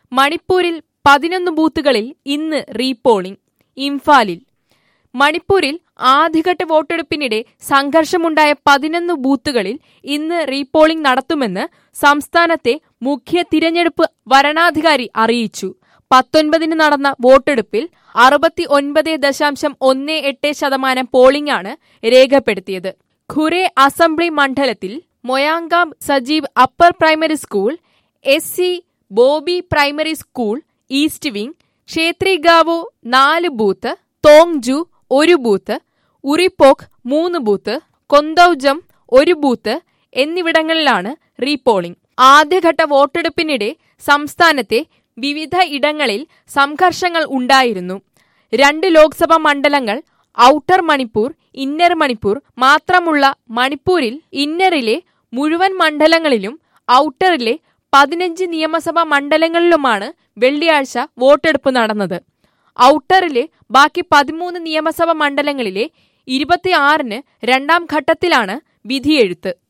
മണിപ്പൂരിൽ 11 ബൂത്തുകളിൽ ഇന്ന് റീപോളിംഗ്. ഇംഫാലിൽ മണിപ്പൂരിൽ ആദ്യഘട്ട വോട്ടെടുപ്പിനിടെ സംഘർഷമുണ്ടായ 11 ബൂത്തുകളിൽ ഇന്ന് റീപോളിംഗ് നടത്തുമെന്ന് സംസ്ഥാനത്തെ മുഖ്യ തിരഞ്ഞെടുപ്പ് വരണാധികാരി അറിയിച്ചു. 19 നടന്ന വോട്ടെടുപ്പിൽ 69.18% പോളിംഗ് ആണ് രേഖപ്പെടുത്തിയത്. ഖുരെ അസംബ്ലി മണ്ഡലത്തിൽ മൊയാങ്കാം സജീവ് അപ്പർ പ്രൈമറി സ്കൂൾ, SC ബോബി primary school east wing, Kshetrigao 4 booth, Thongju 1 booth, Uripok 3 booth, Konthoujam 1 booth എന്നിവിടങ്ങളിലാണ് റീപോളിംഗ്. ആദ്യഘട്ട വോട്ടെടുപ്പിനിടെ സംസ്ഥാനത്തെ വിവിധ ഇടങ്ങളിൽ സംഘർഷങ്ങൾ ഉണ്ടായിരുന്നു. 2 ലോക്സഭാ മണ്ഡലങ്ങൾ ഔട്ടർ മണിപ്പൂർ, ഇന്നർ മണിപ്പൂർ മാത്രമുള്ള മണിപ്പൂരിൽ ഇന്നറിലെ മുഴുവൻ മണ്ഡലങ്ങളിലും ഔട്ടറിലെ 15 നിയമസഭാ മണ്ഡലങ്ങളിലുമാണ് വെള്ളിയാഴ്ച വോട്ടെടുപ്പ് നടന്നത്. ഔട്ടറിലെ ബാക്കി 13 നിയമസഭാ മണ്ഡലങ്ങളിലെ 26-ന് രണ്ടാം ഘട്ടത്തിലാണ് വിധിയെഴുത്ത്.